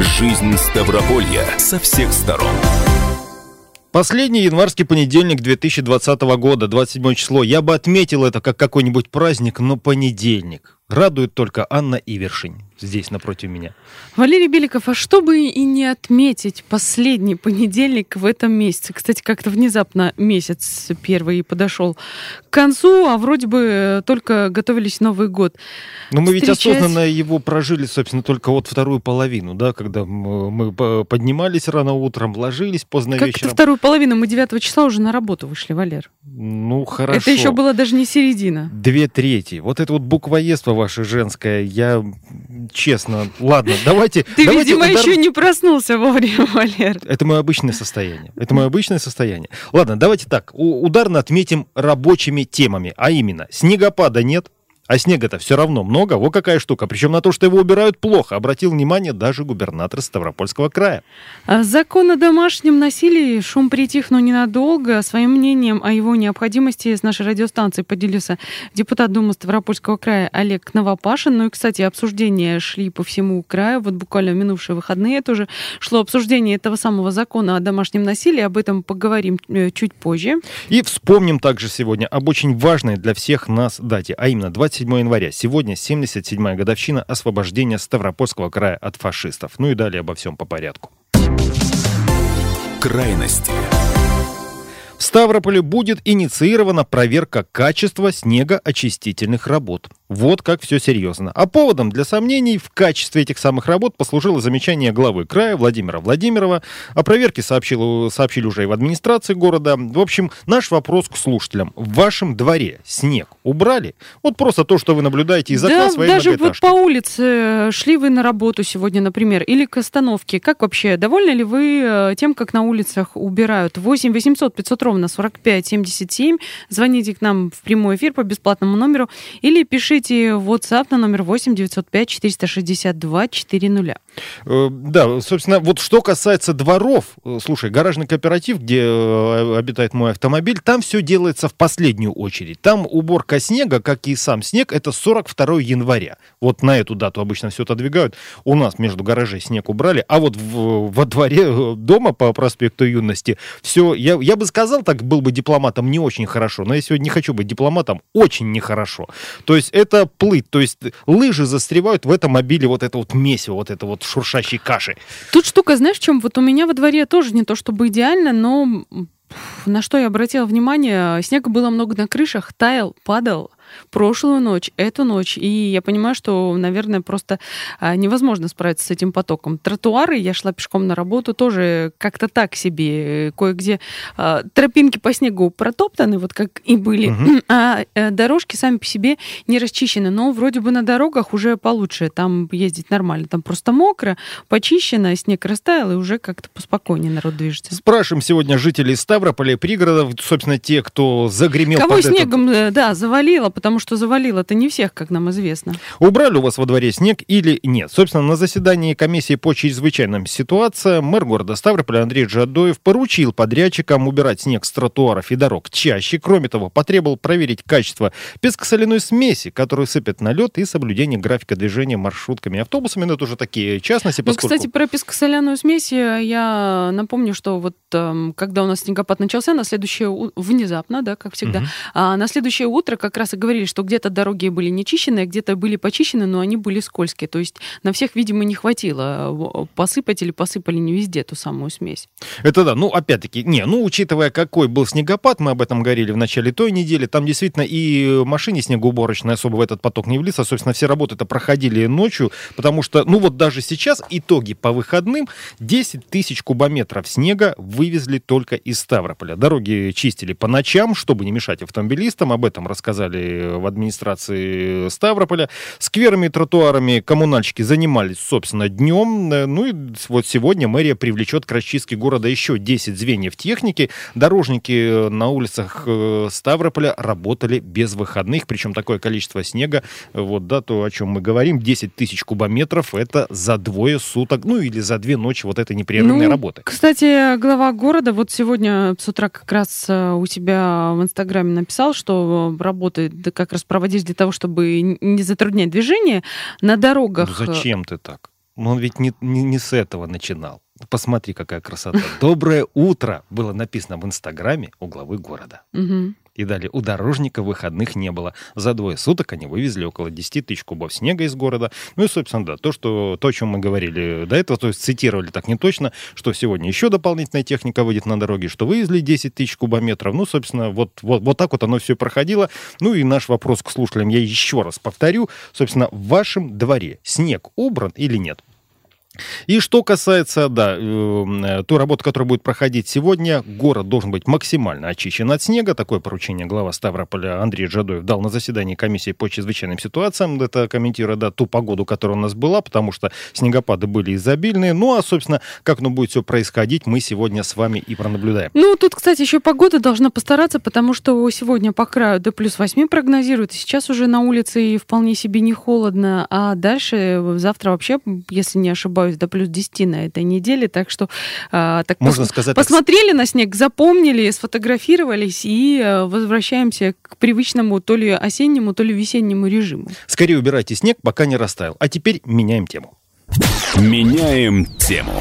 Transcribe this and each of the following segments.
Жизнь Ставрополья со всех сторон. Последний январский понедельник 2020 года, 27 число. Я бы отметил это как какой-нибудь праздник, но понедельник. Радует только Анна Ивершин здесь напротив меня. Валерий Беликов, а чтобы и не отметить последний понедельник в этом месяце? Кстати, как-то внезапно месяц первый подошел к концу, а вроде бы только готовились Новый год. Но мы ведь осознанно его прожили, собственно, только вот вторую половину, да, когда мы поднимались рано утром, ложились поздно вечером. Как-то вторую половину, мы 9 числа уже на работу вышли, Валер. Ну, хорошо. Это еще было даже не середина. 2/3. Вот это вот буквоедство ваше женское, я честно, ладно, давайте... Ты, видимо, еще не проснулся вовремя, Валер. Это мое обычное состояние. Ладно, давайте так, ударно отметим рабочими темами, а именно, снегопада нет, а снега-то все равно много, вот какая штука. Причем на то, что его убирают, плохо. Обратил внимание даже губернатор Ставропольского края. Закон о домашнем насилии, шум притих, но ненадолго. Своим мнением о его необходимости с нашей радиостанции поделился депутат Думы Ставропольского края Олег Новопашин. Ну и, кстати, обсуждения шли по всему краю. Вот буквально в минувшие выходные тоже шло обсуждение этого самого закона о домашнем насилии. Об этом поговорим чуть позже. И вспомним также сегодня об очень важной для всех нас дате, а именно 27 января. Сегодня 77-я годовщина освобождения Ставропольского края от фашистов. Ну и далее обо всем по порядку. Крайности. В Ставрополе будет инициирована проверка качества снегоочистительных работ. Вот как все серьезно. А поводом для сомнений в качестве этих самых работ послужило замечание главы края Владимира Владимирова. О проверке сообщили уже и в администрации города. В общем, наш вопрос к слушателям. В вашем дворе снег убрали? Вот просто то, что вы наблюдаете из окна своей многоэтажки. Даже вот по улице шли вы на работу сегодня, например, или к остановке. Как вообще, довольны ли вы тем, как на улицах убирают? 8 800 500 ровно 45 77. Звоните к нам в прямой эфир по бесплатному номеру или пишите в WhatsApp на номер 8 905 462 400. Да, собственно, вот что касается дворов, слушай, гаражный кооператив, где обитает мой автомобиль, там все делается в последнюю очередь. Там уборка снега, как и сам снег, это 42 января. Вот на эту дату обычно все отодвигают. У нас между гаражей снег убрали, а вот во дворе дома по проспекту Юности все, я бы сказал, так был бы дипломатом, не очень хорошо, но я сегодня не хочу быть дипломатом, очень нехорошо. То есть это плыть, то есть лыжи застревают в этом мобиле, вот это вот месиво, вот это вот шуршащей каши. Тут штука, знаешь, в чем? Вот у меня во дворе тоже не то чтобы идеально, но на что я обратила внимание, снега было много на крышах, таял, падал. Прошлую ночь, эту ночь, и я понимаю, что, наверное, просто невозможно справиться с этим потоком. Тротуары, я шла пешком на работу, тоже как-то так себе, кое-где тропинки по снегу протоптаны, вот как и были, а дорожки сами по себе не расчищены, но вроде бы на дорогах уже получше, там ездить нормально, там просто мокро, почищено, снег растаял, и уже как-то поспокойнее народ движется. Спрашиваем сегодня жителей Ставрополя и пригородов, собственно, те, кто загремел кого под снегом, завалило, потому что завалило-то не всех, как нам известно. Убрали у вас во дворе снег или нет? Собственно, на заседании комиссии по чрезвычайным ситуациям мэр города Ставрополя Андрей Джадоев поручил подрядчикам убирать снег с тротуаров и дорог чаще. Кроме того, потребовал проверить качество пескосоляной смеси, которую сыпят на лед, и соблюдение графика движения маршрутками и автобусами. Но это уже такие частности. Поскольку... Кстати, про пескосоляную смесь я напомню, что вот когда у нас снегопад начался, на следующее внезапно, да, как всегда, на следующее утро как раз и говорили, что где-то дороги были нечищенные, где-то были почищены, но они были скользкие. То есть на всех, видимо, не хватило посыпать или посыпали не везде ту самую смесь. Это да. Ну, опять-таки, учитывая, какой был снегопад, мы об этом говорили в начале той недели, там действительно и машине снегоуборочной особо в этот поток не влиться. Собственно, все работы-то проходили ночью, потому что, вот даже сейчас итоги по выходным: 10 тысяч кубометров снега вывезли только из Ставрополя. Дороги чистили по ночам, чтобы не мешать автомобилистам. Об этом рассказали в администрации Ставрополя. Скверами и тротуарами коммунальщики занимались, собственно, днем. Ну и вот сегодня мэрия привлечет к расчистке города еще 10 звеньев техники. Дорожники на улицах Ставрополя работали без выходных, причем такое количество снега, то, о чем мы говорим, 10 тысяч кубометров, это за 2 суток, или за 2 ночи вот этой непрерывной работы. Кстати, глава города вот сегодня с утра как раз у себя в Инстаграме написал, что работы как раз проводились для того, чтобы не затруднять движение на дорогах. Зачем ты так? Но он ведь не с этого начинал. Посмотри, какая красота. «Доброе утро» было написано в Инстаграме у главы города. И далее: у дорожника выходных не было. За 2 суток они вывезли около 10 тысяч кубов снега из города. Ну и, собственно, да, то, о чем мы говорили до этого, то есть цитировали так не точно, что сегодня еще дополнительная техника выйдет на дороги, что вывезли 10 тысяч кубометров. Ну, собственно, вот так вот оно все проходило. Ну и наш вопрос к слушателям я еще раз повторю. Собственно, в вашем дворе снег убран или нет? И что касается, той работы, которая будет проходить сегодня, город должен быть максимально очищен от снега. Такое поручение глава Ставрополя Андрей Жадоев дал на заседании комиссии по чрезвычайным ситуациям. Это комментируя, ту погоду, которая у нас была, потому что снегопады были изобильные. Ну, а, собственно, как оно будет все происходить, мы сегодня с вами и пронаблюдаем. Ну, тут, кстати, еще погода должна постараться, потому что сегодня по краю до +8 прогнозируют. Сейчас уже на улице и вполне себе не холодно, а дальше завтра вообще, если не ошибаюсь, до +10 на этой неделе, так что можно сказать, посмотрели на снег, запомнили, сфотографировались и возвращаемся к привычному то ли осеннему, то ли весеннему режиму. Скорее убирайте снег, пока не растаял. А теперь меняем тему. Меняем тему.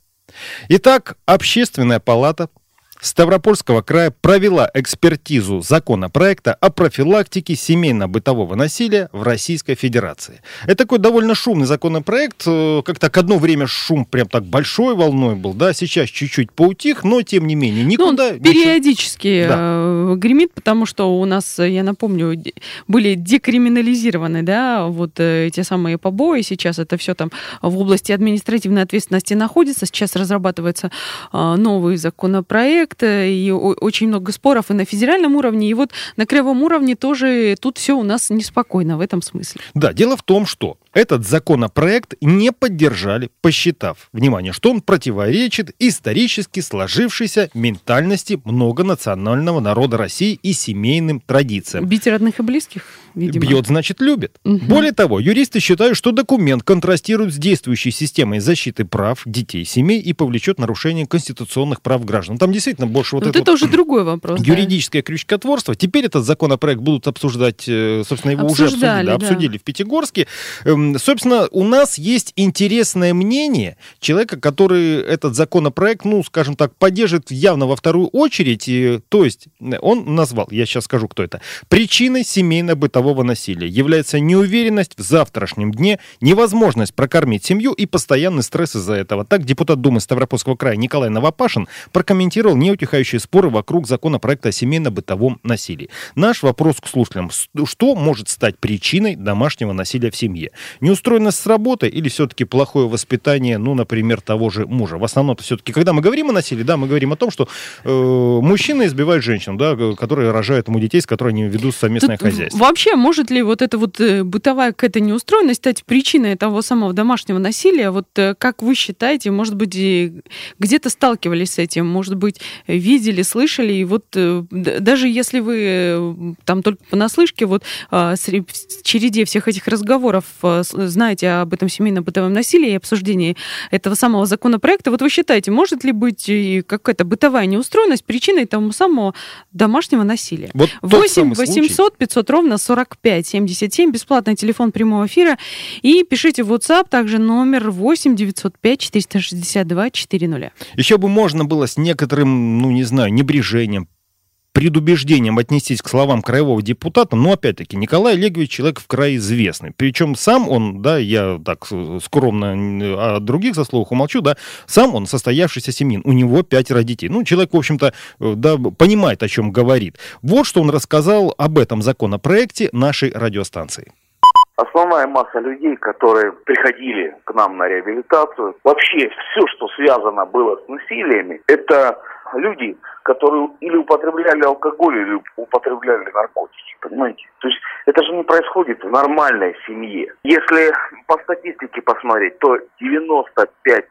Итак, Общественная палата Ставропольского края провела экспертизу законопроекта о профилактике семейно-бытового насилия в Российской Федерации. Это такой довольно шумный законопроект. Как-то к одно время шум прям так большой волной был, да, сейчас чуть-чуть поутих, но тем не менее никуда... Он периодически гремит, потому что у нас, я напомню, были декриминализированы, да, вот эти самые побои. Сейчас это все там в области административной ответственности находится. Сейчас разрабатывается новый законопроект, и очень много споров и на федеральном уровне, и вот на краевом уровне тоже тут все у нас неспокойно в этом смысле. Да, дело в том, что этот законопроект не поддержали, посчитав, внимание, что он противоречит исторически сложившейся ментальности многонационального народа России и семейным традициям. Бить родных и близких, видимо. Бьет, значит, любит. Более того, юристы считают, что документ контрастирует с действующей системой защиты прав детей, семей и повлечет нарушение конституционных прав граждан. Там действительно больше вот это уже другой вопрос. Юридическое крючкотворство. Теперь этот законопроект будут обсуждать, собственно, его уже обсудили в Пятигорске. Собственно, у нас есть интересное мнение человека, который этот законопроект, ну, скажем так, поддержит явно во вторую очередь. То есть он назвал, я сейчас скажу, кто это, причиной семейно-бытового насилия является неуверенность в завтрашнем дне, невозможность прокормить семью и постоянный стресс из-за этого. Так депутат Думы Ставропольского края Николай Новопашин прокомментировал неутихающие споры вокруг законопроекта о семейно-бытовом насилии. Наш вопрос к слушателям: что может стать причиной домашнего насилия в семье? Неустроенность с работы или все-таки плохое воспитание, ну, например, того же мужа? В основном-то все-таки, когда мы говорим о насилии, да, мы говорим о том, что мужчина избивает женщину, да, которые рожают ему детей, с которыми они ведут совместное хозяйство. Вообще, может ли вот эта вот бытовая какая-то неустроенность стать причиной того самого домашнего насилия? Вот как вы считаете, может быть, где-то сталкивались с этим, может быть, видели, слышали, и вот даже если вы там только понаслышке, вот в череде всех этих разговоров знаете об этом семейно-бытовом насилии и обсуждении этого самого законопроекта, вот вы считаете, может ли быть какая-то бытовая неустроенность причиной того самого домашнего насилия? Вот 8 800 500 ровно 45 77, бесплатный телефон прямого эфира, и пишите в WhatsApp, также номер 8 905 462 400. Еще бы можно было с некоторым, ну, не знаю, небрежением, предубеждением отнестись к словам краевого депутата, но, опять-таки, Николай Олегович человек в крае известный. Причем сам он, да, я так скромно о других заслугах умолчу, да, сам он состоявшийся семьянин, у него 5 детей. Ну, человек, в общем-то, да, понимает, о чем говорит. Вот что он рассказал об этом законопроекте нашей радиостанции. Основная масса людей, которые приходили к нам на реабилитацию, вообще все, что связано было с насилиями, это люди, которые или употребляли алкоголь, или употребляли наркотики, понимаете? То есть это же не происходит в нормальной семье. Если по статистике посмотреть, то 95%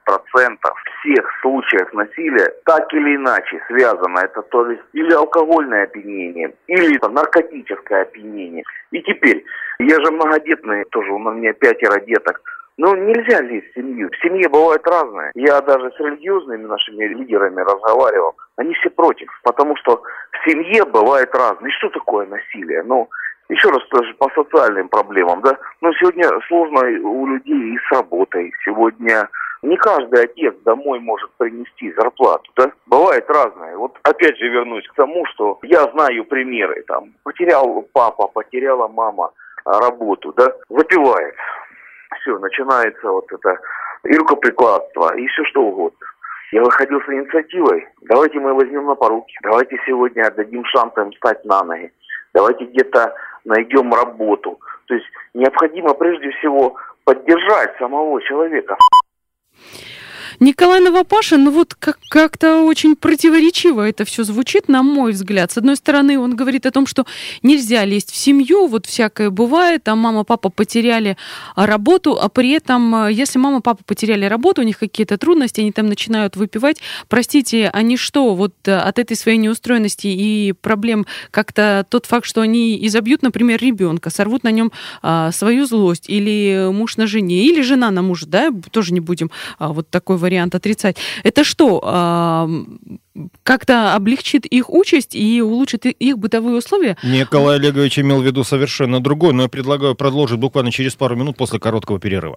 всех случаев насилия так или иначе связано. Это то есть или алкогольное опьянение, или наркотическое опьянение. И теперь, я же многодетный, тоже у меня 5 деток. Ну, нельзя лезть в семью. В семье бывает разное. Я даже с религиозными нашими лидерами разговаривал. Они все против, потому что в семье бывает разное. И что такое насилие? Ну, еще раз тоже по социальным проблемам, да. Но сегодня сложно у людей и с работой. Сегодня не каждый отец домой может принести зарплату, да. Бывает разное. Вот опять же вернусь к тому, что я знаю примеры, там, потерял папа, потеряла мама работу, да, выпивает. Все, начинается вот это и рукоприкладство, и все что угодно. Я выходил с инициативой, давайте мы возьмем на поруки, давайте сегодня отдадим шанс им встать на ноги, давайте где-то найдем работу. То есть необходимо прежде всего поддержать самого человека. Николай Новопашин, ну вот как-то очень противоречиво это все звучит, на мой взгляд. С одной стороны, он говорит о том, что нельзя лезть в семью, вот всякое бывает, там мама, папа потеряли работу, а при этом, если мама, папа потеряли работу, у них какие-то трудности, они там начинают выпивать, простите, они что, вот от этой своей неустроенности и проблем как-то тот факт, что они изобьют, например, ребенка, сорвут на нем свою злость, или муж на жене, или жена на мужа, да, тоже не будем вот такой вариант отрицать. Это что, как-то облегчит их участь и улучшит их бытовые условия? Николай Олегович имел в виду совершенно другое, но я предлагаю продолжить буквально через пару минут после короткого перерыва.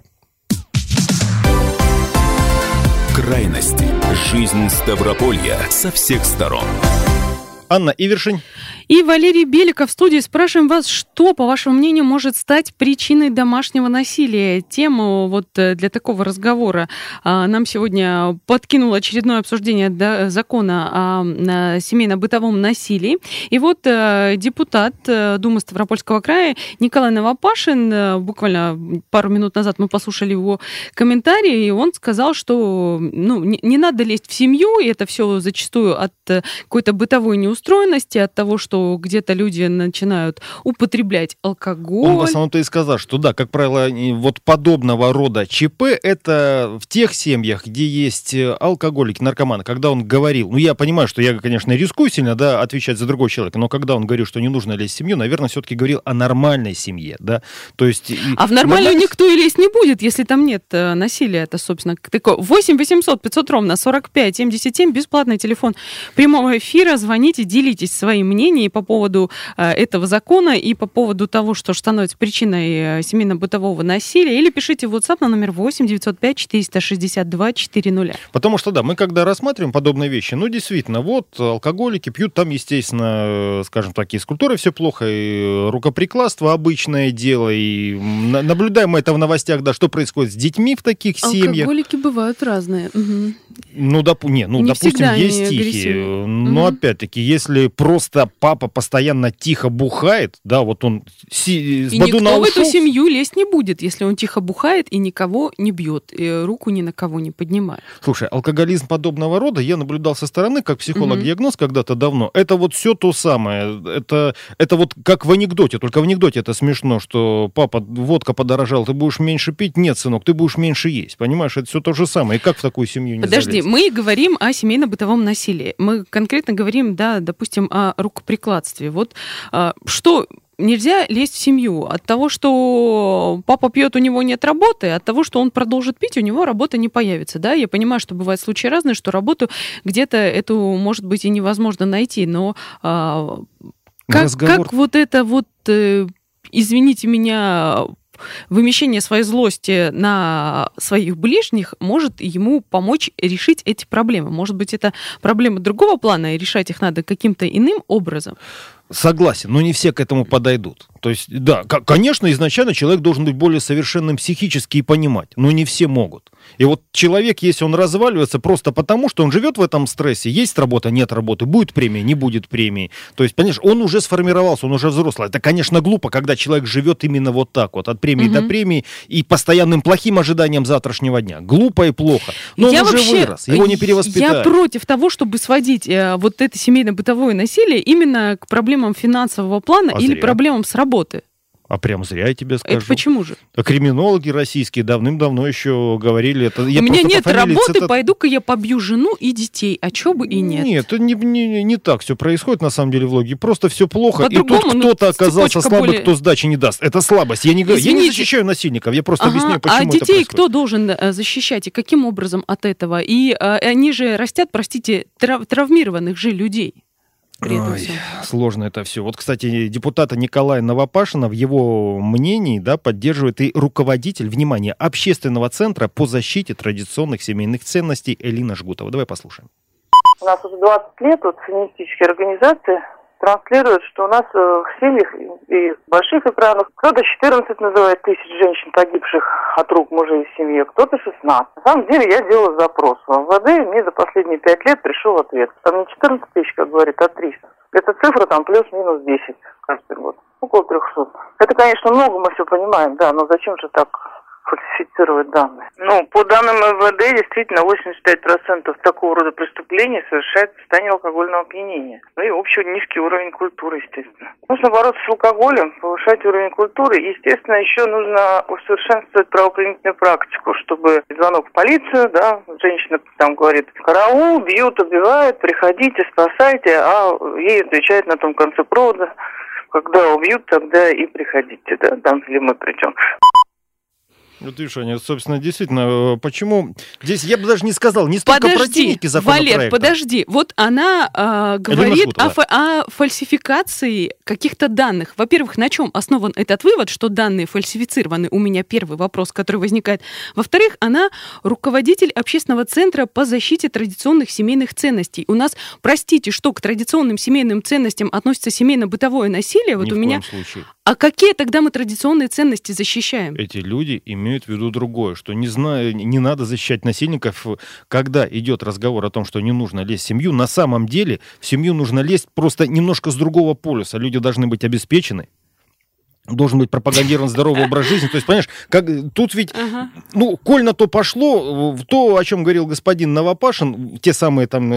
Крайности. Жизнь Ставрополья со всех сторон. Анна Ивершин и Валерий Беликов в студии. Спрашиваем вас, что, по вашему мнению, может стать причиной домашнего насилия? Тему вот для такого разговора нам сегодня подкинуло очередное обсуждение закона о семейно-бытовом насилии. И вот депутат Думы Ставропольского края Николай Новопашин, буквально пару минут назад мы послушали его комментарии, и он сказал, что не надо лезть в семью, и это все зачастую от какой-то бытовой неустроенности, от того, что где-то люди начинают употреблять алкоголь. Он в основном-то и сказал, что да, как правило, вот подобного рода ЧП это в тех семьях, где есть алкоголики, наркоманы. Когда он говорил, я понимаю, что я, конечно, рискую сильно, да, отвечать за другого человека, но когда он говорил, что не нужно лезть в семью, наверное, все-таки говорил о нормальной семье, да. То есть, а в нормальную никто и лезть не будет, если там нет насилия. Это, собственно, такое. 8 800 500 ровно 45 77, бесплатный телефон прямого эфира. Звоните, делитесь своим мнением по поводу этого закона и по поводу того, что становится причиной семейно-бытового насилия, или пишите в WhatsApp на номер 8 905 462 400. Потому что, да, мы когда рассматриваем подобные вещи, действительно, вот алкоголики пьют, там, естественно, скажем так, и с культурой все плохо, и рукоприкладство обычное дело, и наблюдаем мы это в новостях, да, что происходит с детьми в таких семьях. Алкоголики бывают разные. Угу. Допустим, есть тихие, но опять-таки, если просто папа постоянно тихо бухает, да, вот он с бадуна ушел. В эту семью лезть не будет, если он тихо бухает и никого не бьет, и руку ни на кого не поднимает. Слушай, алкоголизм подобного рода я наблюдал со стороны, как психолог-диагноз когда-то давно. Это вот все то самое. Это вот как в анекдоте, только в анекдоте это смешно, что папа, водка подорожала, ты будешь меньше пить? Нет, сынок, ты будешь меньше есть. Понимаешь, это все то же самое. И как в такую семью не залезть? Подожди, мы говорим о семейно-бытовом насилии. Мы конкретно говорим, да, допустим, о рукоприкладстве. Вот что нельзя лезть в семью от того, что папа пьет, у него нет работы, от того, что он продолжит пить, у него работа не появится, да. Я понимаю, что бывают случаи разные, что работу где-то эту, может быть, и невозможно найти, но как вот это вот, извините меня, вымещение своей злости на своих ближних может ему помочь решить эти проблемы. Может быть, это проблемы другого плана, и решать их надо каким-то иным образом. Согласен, но не все к этому подойдут. То есть, да, конечно, изначально человек должен быть более совершенным психически и понимать, но не все могут. И вот человек, если он разваливается просто потому, что он живет в этом стрессе, есть работа, нет работы, будет премия, не будет премии. То есть, понимаешь, он уже сформировался, он уже взрослый. Это, конечно, глупо, когда человек живет именно вот так вот, от премии до премии и постоянным плохим ожиданием завтрашнего дня. Глупо и плохо. Но он уже вырос, его не перевоспитать. Я против того, чтобы сводить вот это семейно-бытовое насилие именно к проблемам финансового плана или проблемам с работы. А прям зря я тебе скажу. Это почему же? Криминологи российские давным-давно еще говорили это. У меня нет работы, пойду-ка я побью жену и детей. А чё бы и нет? Нет, это не так все происходит на самом деле в логике. Просто все плохо. И тут кто-то оказался слабый, кто сдачи не даст. Это слабость. Я не защищаю насильников, я просто объясняю, почему это происходит. А детей кто должен защищать и каким образом от этого? И они же растят, простите, травмированных же людей. Ой, сложно это все. Вот, кстати, депутата Николая Новопашина в его мнении, да, поддерживает и руководитель, внимание, общественного центра по защите традиционных семейных ценностей Элина Жгутова. Давай послушаем. У нас уже 20 лет вот феминистические организации транслируют, что у нас в семьях и в больших экранах кто-то 14 называет тысяч женщин, погибших от рук мужей в семье, кто-то 16. На самом деле я делала запрос в МВД, и мне за последние 5 лет пришел ответ. Там не 14 тысяч, как говорит, а 300. Эта цифра там плюс-минус 10 каждый год. Около 300. Это, конечно, много, мы все понимаем, да, но зачем же так фальсифицировать данные? Ну, по данным МВД, действительно, 85% такого рода преступлений совершает в состоянии алкогольного опьянения. Ну и общий низкий уровень культуры, естественно. Нужно бороться с алкоголем, повышать уровень культуры. Естественно, еще нужно усовершенствовать правоохранительную практику, чтобы звонок в полицию, да, женщина там говорит: караул, бьют, убивают, приходите, спасайте, а ей отвечает на том конце провода: когда убьют, тогда и приходите, да, там или мы придем. Вот видишь, Аня, собственно, действительно, почему... Здесь я бы даже не сказал, не столько противники законопроекта. Валер, подожди. Вот она говорит о фальсификации каких-то данных. Во-первых, на чем основан этот вывод, что данные фальсифицированы? У меня первый вопрос, который возникает. Во-вторых, она руководитель общественного центра по защите традиционных семейных ценностей. У нас, простите, что к традиционным семейным ценностям относится семейно-бытовое насилие? Вот Ни у в меня... коем случае. А какие тогда мы традиционные ценности защищаем? Эти люди имеют в виду другое, что не надо защищать насильников, когда идет разговор о том, что не нужно лезть в семью. На самом деле в семью нужно лезть просто немножко с другого полюса. Люди должны быть обеспечены. Должен быть пропагандирован здоровый образ жизни. То есть, понимаешь, тут ведь, коль на то пошло, то, о чем говорил господин Новопашин, те самые там,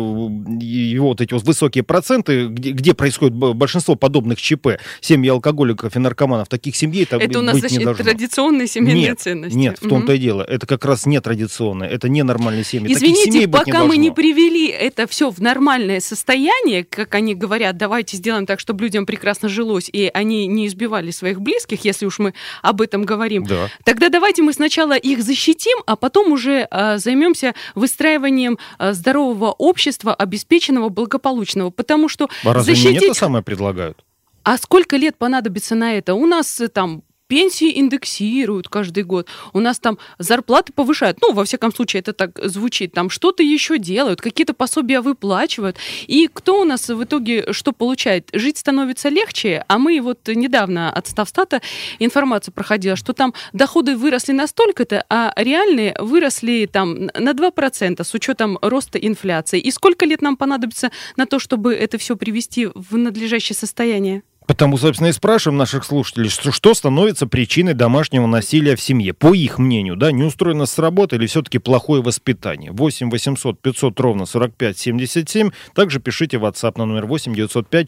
его вот эти вот высокие проценты, где происходит большинство подобных ЧП, семьи алкоголиков и наркоманов, таких семей это у нас быть не должно. Традиционные семейные ценности. Нет, в том-то и дело. Это как раз не традиционное, это не нормальные семьи. Извините, пока мы не привели это все в нормальное состояние, как они говорят, давайте сделаем так, чтобы людям прекрасно жилось, и они не избивали своих близких, если уж мы об этом говорим, да. Тогда давайте мы сначала их защитим, а потом уже займемся выстраиванием здорового общества, обеспеченного, благополучного. Потому что разве мне это самое предлагают? А сколько лет понадобится на это? У нас там пенсии индексируют каждый год, у нас там зарплаты повышают, во всяком случае, это так звучит, там что-то еще делают, какие-то пособия выплачивают, и кто у нас в итоге что получает? Жить становится легче, а мы вот недавно от Ставстата информация проходила, что там доходы выросли на столько-то, а реальные выросли там на 2% с учетом роста инфляции. И сколько лет нам понадобится на то, чтобы это все привести в надлежащее состояние? Потому, собственно, и спрашиваем наших слушателей, что становится причиной домашнего насилия в семье. По их мнению, да, неустроенность с работы или все-таки плохое воспитание. 8 800 500 ровно 45 77. Также пишите в WhatsApp на номер 8 905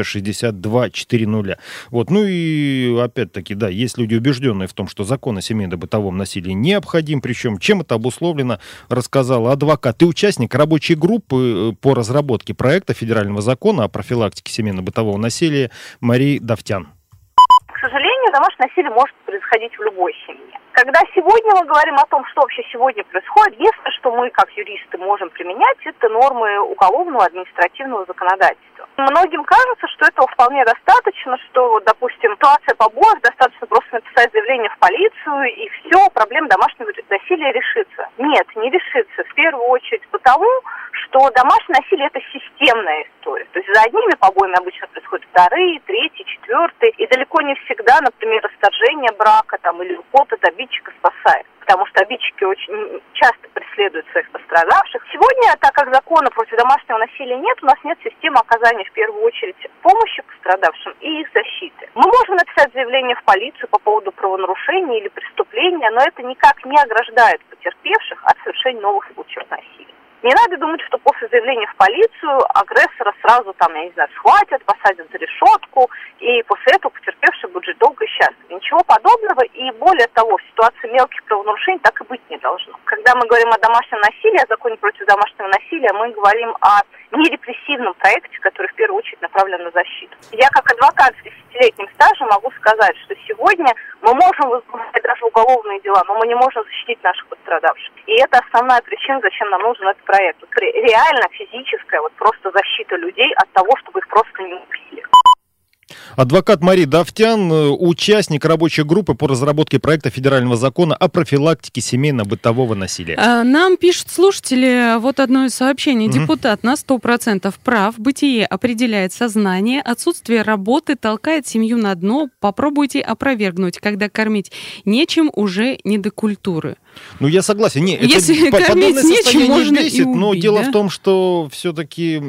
462 400. Вот, ну и опять-таки, да, есть люди, убежденные в том, что закон о семейно-бытовом насилии необходим. Причем, чем это обусловлено, рассказала адвокат и участник рабочей группы по разработке проекта федерального закона о профилактике семейно-бытового насилия Мария Давтян. К сожалению, домашнее насилие может происходить в любой семье. Когда сегодня мы говорим о том, что вообще сегодня происходит, единственное, что мы, как юристы, можем применять, это нормы уголовного административного законодательства. Многим кажется, что этого вполне достаточно, что, допустим, ситуация побоев, достаточно просто написать заявление в полицию, и все, проблема домашнего насилия решится. Нет, не решится. В первую очередь потому, что домашнее насилие – это системная история. То есть за одними побоями обычно происходят вторые, третьи, четвертые, и далеко не всегда, например, расторжение брака там, или уход от обидчика спасает. Потому что обидчики очень часто преследуют своих пострадавших. Сегодня, так как закона против домашнего насилия нет, у нас нет системы оказания в первую очередь помощи пострадавшим и их защиты. Мы можем написать заявление в полицию по поводу правонарушения или преступления, но это никак не ограждает потерпевших от совершения новых случаев насилия. Не надо думать, что после заявления в полицию агрессора сразу там, схватят, посадят за решетку, и после этого потерпевший будет жить долго и счастливо. Ничего подобного, и более того, в ситуации мелких правонарушений так и быть не должно. Когда мы говорим о домашнем насилии, о законе против домашнего насилия, мы говорим о нерепрессивном проекте, который в первую очередь направлен на защиту. Я как адвокат с 10 30-летним стажем могу сказать, что сегодня мы можем возбуждать даже уголовные дела, но мы не можем защитить наших пострадавших. И это основная причина, зачем нам нужен этот проект. Вот реально физическая, вот просто защита людей от того, чтобы их просто не убили. Адвокат Мария Давтян, участник рабочей группы по разработке проекта федерального закона о профилактике семейно-бытового насилия. Нам пишут слушатели вот одно из сообщений. Депутат на 100% прав. Бытие определяет сознание. Отсутствие работы толкает семью на дно. Попробуйте опровергнуть. Когда кормить нечем, уже не до культуры. Ну, я согласен. Не, если это кормить нечем, можно бесит, и убить, но дело да? в том, что все-таки...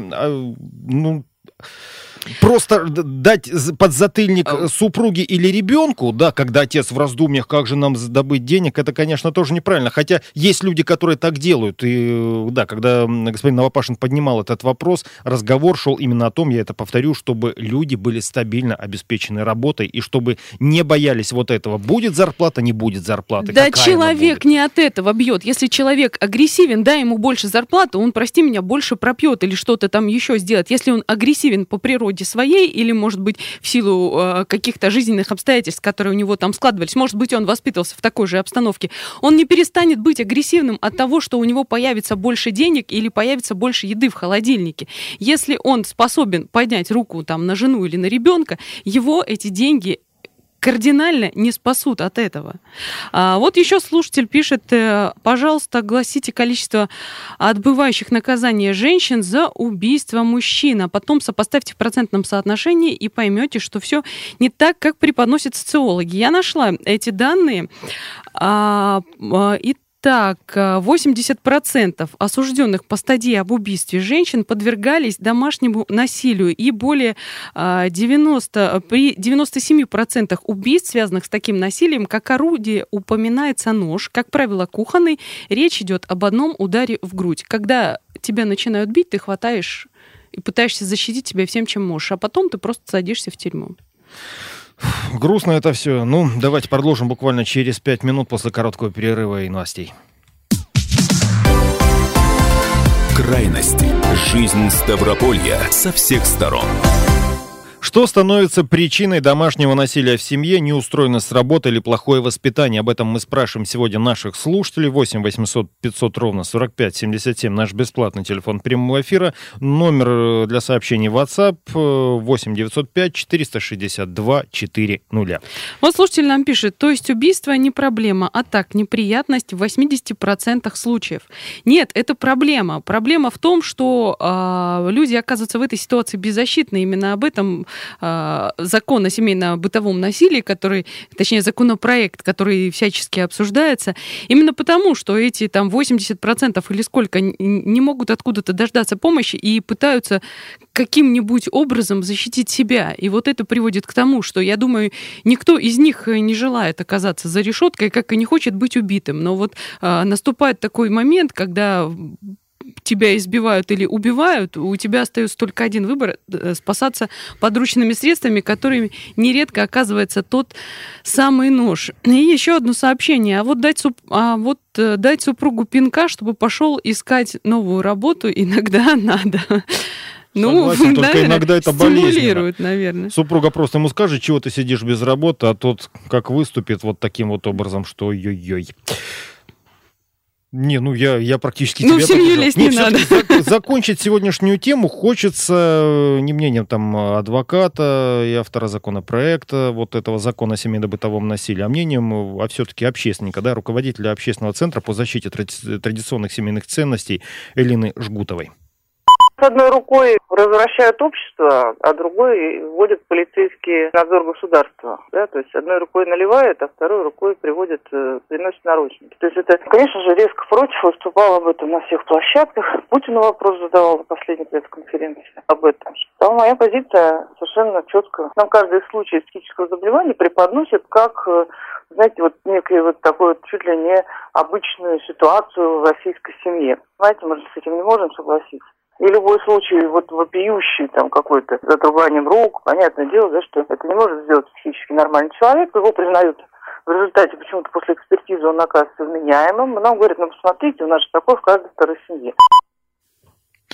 Просто дать подзатыльник супруге или ребенку, да, когда отец в раздумьях, как же нам добыть денег, это, конечно, тоже неправильно. Хотя есть люди, которые так делают. И да, когда господин Новопашин поднимал этот вопрос, разговор шел именно о том, я это повторю, чтобы люди были стабильно обеспечены работой и чтобы не боялись вот этого. Будет зарплата, не будет зарплаты. Да, человек не от этого бьет. Если человек агрессивен, дай ему больше зарплаты, он, прости меня, больше пропьет или что-то там еще сделает. Если он агрессивен по природе своей или, может быть, в силу каких-то жизненных обстоятельств, которые у него там складывались, может быть, он воспитывался в такой же обстановке, он не перестанет быть агрессивным от того, что у него появится больше денег или появится больше еды в холодильнике. Если он способен поднять руку там на жену или на ребенка, его эти деньги кардинально не спасут от этого. Вот еще слушатель пишет: пожалуйста, огласите количество отбывающих наказания женщин за убийство мужчин, а потом сопоставьте в процентном соотношении и поймете, что все не так, как преподносят социологи. Я нашла эти данные. Так, 80% осужденных по статье об убийстве женщин подвергались домашнему насилию, и более при 97% убийств, связанных с таким насилием, как орудие упоминается нож, как правило, кухонный. Речь идет об одном ударе в грудь. Когда тебя начинают бить, ты хватаешь и пытаешься защитить себя всем, чем можешь, а потом ты просто садишься в тюрьму. Грустно это все. Ну, давайте продолжим буквально через 5 минут после короткого перерыва и новостей. Крайности. Жизнь Ставрополья со всех сторон. Что становится причиной домашнего насилия в семье? Неустроенность с работы или плохое воспитание? Об этом мы спрашиваем сегодня наших слушателей. 8 800 500 ровно 45 77. Наш бесплатный телефон прямого эфира. Номер для сообщений в WhatsApp 8 905 462 400. Вот слушатель нам пишет: то есть убийство не проблема, а так, неприятность в 80% случаев. Нет, это проблема. Проблема в том, что люди оказываются в этой ситуации беззащитны. Именно об этом закон о семейно-бытовом насилии, законопроект, который всячески обсуждается, именно потому, что эти там 80% или сколько не могут откуда-то дождаться помощи и пытаются каким-нибудь образом защитить себя. И вот это приводит к тому, что, я думаю, никто из них не желает оказаться за решеткой, как и не хочет быть убитым. Но вот наступает такой момент, когда тебя избивают или убивают, у тебя остается только один выбор — спасаться подручными средствами, которыми нередко оказывается тот самый нож. И еще одно сообщение. Дать супругу пинка, чтобы пошел искать новую работу, иногда надо. Согласен, только иногда это болезненно. Наверное. Супруга просто ему скажет, чего ты сидишь без работы, а тот как выступит вот таким вот образом, что ой-ой-ой. Не, я практически тебя поддержал. В семью лезть не надо. Закончить сегодняшнюю тему хочется не мнением там адвоката и автора законопроекта, вот этого закона о семейно-бытовом насилии, а мнением, все-таки общественника, да, руководителя общественного центра по защите традиционных семейных ценностей Элины Жгутовой. С одной рукой развращают общество, а другой вводят полицейский надзор государства. Да? То есть одной рукой наливает, а второй рукой приносит наручники. То есть это, конечно же, резко против, выступал об этом на всех площадках. Путину вопрос задавал на последней пресс-конференции об этом. Там моя позиция совершенно четкая. Нам каждый случай психического заболевания преподносит как, знаете, вот некую вот такую чуть ли не обычную ситуацию в российской семье. Знаете, мы же с этим не можем согласиться. И любой случай вот вопиющий там какой-то с отрубанием рук, понятное дело, да, что это не может сделать психически нормальный человек, его признают в результате почему-то после экспертизы он оказывается вменяемым. Нам говорят, посмотрите, у нас же такое в каждой второй семье.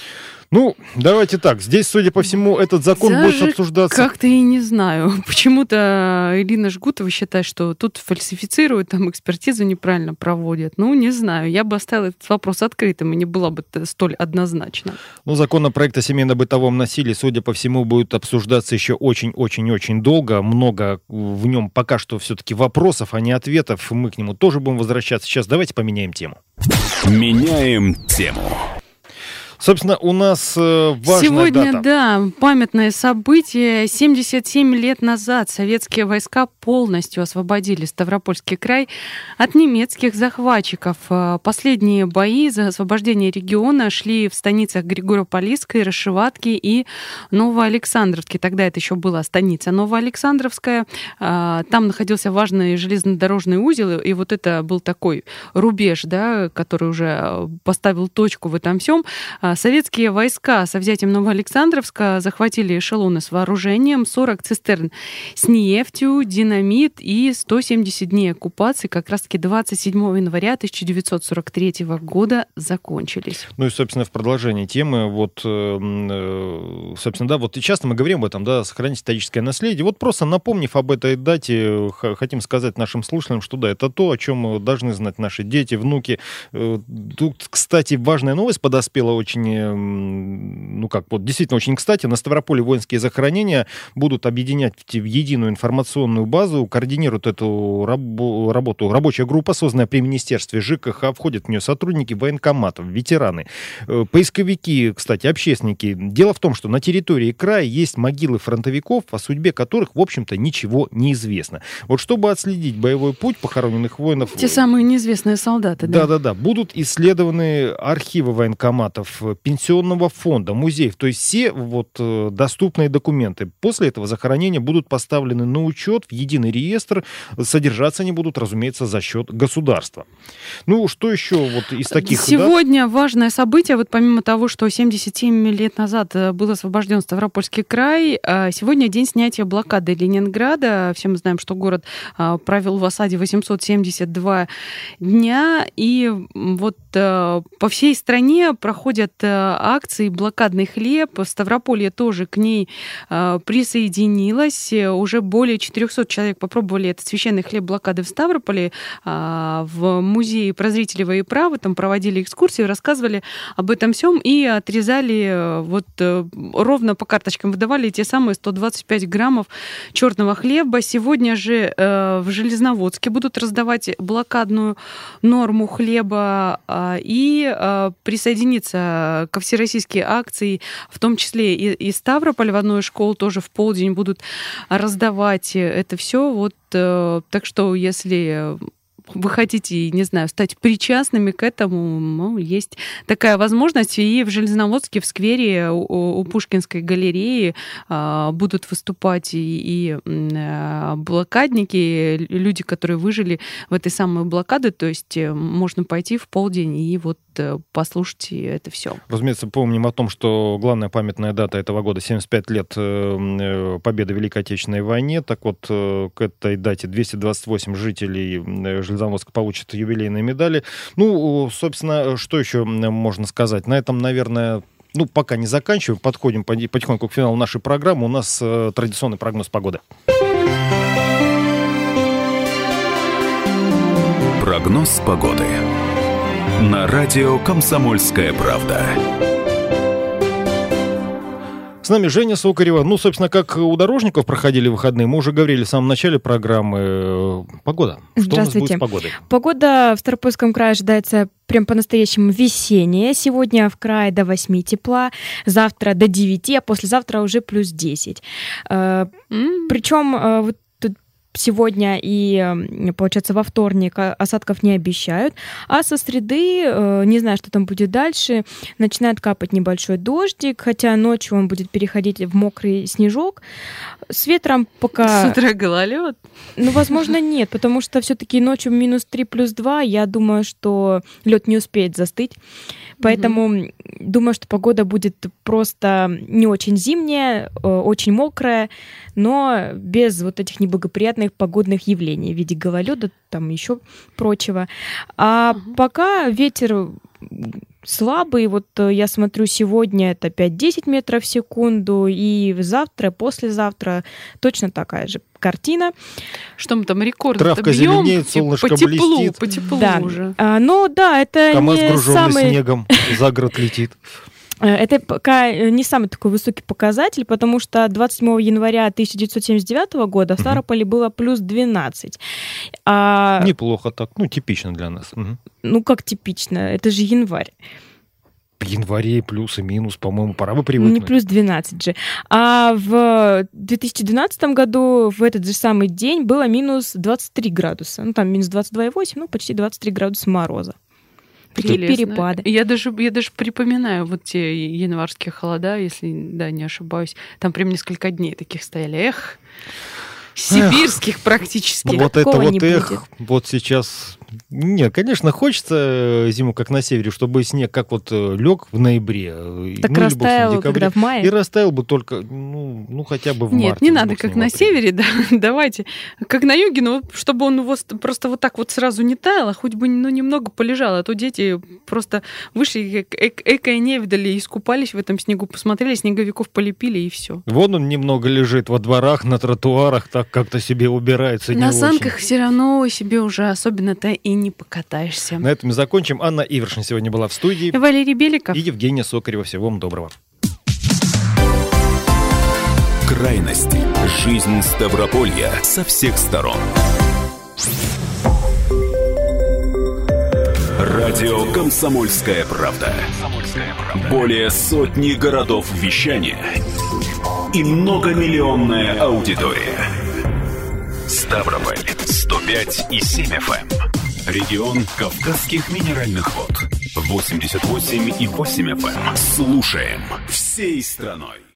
Ну, давайте так. Здесь, судя по всему, этот закон Даже будет обсуждаться. Как-то и не знаю. Почему-то Ирина Жгутова считает, что тут фальсифицируют, там экспертизу неправильно проводят. Ну, не знаю. Я бы оставила этот вопрос открытым, и не была бы столь однозначна. Ну, законопроект о семейно-бытовом насилии, судя по всему, будет обсуждаться еще очень-очень-очень долго. Много в нем пока что все-таки вопросов, а не ответов. Мы к нему тоже будем возвращаться. Сейчас давайте поменяем тему. Меняем тему. Собственно, у нас важная Сегодня, дата. да, памятное событие. 77 лет назад советские войска полностью освободили Ставропольский край от немецких захватчиков. Последние бои за освобождение региона шли в станицах Григорополисской, Расшиватки и Новоалександровки. Тогда это еще была станица Новоалександровская. Там находился важный железнодорожный узел, и вот это был такой рубеж, да, который уже поставил точку в этом всем. Советские войска со взятием Новоалександровска захватили эшелоны с вооружением, 40 цистерн с нефтью, динамит и 170 дней оккупации как раз-таки 27 января 1943 года закончились. Ну и, собственно, в продолжении темы, вот, собственно, да, вот и часто мы говорим об этом, да, сохранить историческое наследие. Вот просто напомнив об этой дате, хотим сказать нашим слушателям, что да, это то, о чем должны знать наши дети, внуки. Тут, кстати, важная новость подоспела очень, ну как, вот действительно очень кстати. На Ставрополе воинские захоронения будут объединять в единую информационную базу, координирует эту работу рабочая группа, созданная при Министерстве ЖКХ, входят в нее сотрудники военкоматов, ветераны, поисковики, кстати, общественники. Дело в том, что на территории края есть могилы фронтовиков, о судьбе которых, в общем-то, ничего не известно. Вот чтобы отследить боевой путь похороненных воинов... Те самые неизвестные солдаты, да? Да-да-да. Будут исследованы архивы военкоматов, пенсионного фонда, музеев, то есть все вот доступные документы. После этого захоронения будут поставлены на учет в единый реестр. Содержаться они будут, разумеется, за счет государства. Ну, что еще вот из таких... Сегодня важное событие, вот помимо того, что 77 лет назад был освобожден Ставропольский край, сегодня день снятия блокады Ленинграда. Все мы знаем, что город провел в осаде 872 дня, и вот по всей стране проходят акции «Блокадный хлеб». Ставрополье тоже к ней присоединилось. Уже более 400 человек попробовали этот священный хлеб блокады в Ставрополе. В музее «Прозрители и правы» там проводили экскурсии, рассказывали об этом всем и отрезали, вот ровно по карточкам выдавали те самые 125 граммов черного хлеба. Сегодня же в Железноводске будут раздавать блокадную норму хлеба и присоединиться ко всероссийской акции, в том числе и Ставрополь в одной из школ тоже в полдень будут раздавать это все. Вот, так что, если вы хотите, не знаю, стать причастными к этому, ну, есть такая возможность. И в Железноводске, в сквере у Пушкинской галереи будут выступать и блокадники, люди, которые выжили в этой самой блокаде. То есть можно пойти в полдень и вот послушать это все. Разумеется, помним о том, что главная памятная дата этого года — 75 лет победы в Великой Отечественной войне. Так вот, к этой дате 228 жителей Железноводска получат юбилейные медали. Ну, собственно, что еще можно сказать? На этом, наверное, ну, пока не заканчиваем, подходим потихоньку к финалу нашей программы. У нас традиционный прогноз погоды. Прогноз погоды на радио «Комсомольская правда». С нами Женя Сокарева. Ну, собственно, как у дорожников проходили выходные, мы уже говорили в самом начале программы. Погода. Что у нас будет с погодой? Погода в Ставропольском крае ожидается прям по-настоящему весенняя. Сегодня в крае до 8 тепла, завтра до 9, а послезавтра уже плюс 10. Причем вот сегодня и, получается, во вторник осадков не обещают, а со среды, не знаю, что там будет дальше, начинает капать небольшой дождик, хотя ночью он будет переходить в мокрый снежок. С ветром пока... С утра гололед? Ну, возможно, нет, потому что все-таки ночью -3, +2, я думаю, что лед не успеет застыть. Поэтому думаю, что погода будет просто не очень зимняя, очень мокрая, но без вот этих неблагоприятных погодных явлений в виде гололеда, там еще прочего. А пока ветер слабый. Вот я смотрю, сегодня это 5-10 метров в секунду, и завтра, послезавтра точно такая же картина. Что мы там рекорд Травка бьем зеленеет, солнышко блестит. По теплу Да. уже. Но да, это КамАЗ, не груженный самый... снегом, за город летит. Это пока не самый такой высокий показатель, потому что 27 января 1979 года в Ставрополе было плюс 12. Неплохо так, типично для нас. Ну, как типично? Это же январь. В январе плюс и минус, по-моему, пора бы привыкнуть. Не плюс 12 же. А в 2012 году в этот же самый день было минус 23 градуса. Ну, там минус 22,8, почти 23 градуса мороза. Такие перепады. Я даже припоминаю вот те январские холода, если, не ошибаюсь. Там прям несколько дней таких стояли. Эх, сибирских практически. Вот это Такого вот не будет. вот сейчас... Нет, конечно, хочется зиму, как на севере, чтобы снег как вот лег в ноябре. Так растаял, когда в мае. И растаял бы только, хотя бы в марте. Нет, не надо, как на севере, да, давайте. Как на юге, чтобы он просто вот так вот сразу не таял, а хоть бы немного полежал, а то дети просто вышли, эко-невидали, искупались в этом снегу, посмотрели, снеговиков полепили, и все. Вон он немного лежит во дворах, на тротуарах, так как-то себе убирается. На санках все равно себе уже особенно-то и не покатаешься. На этом мы закончим. Анна Ивершин сегодня была в студии. Валерий Беликов. И Евгения Сокарева. Всего вам доброго. Крайности. Жизнь Ставрополья со всех сторон. Радио «Комсомольская правда». Более сотни городов вещания и многомиллионная аудитория. Ставрополь 105,7 FM. Регион Кавказских минеральных вод. 88,8 FM. Слушаем всей страной.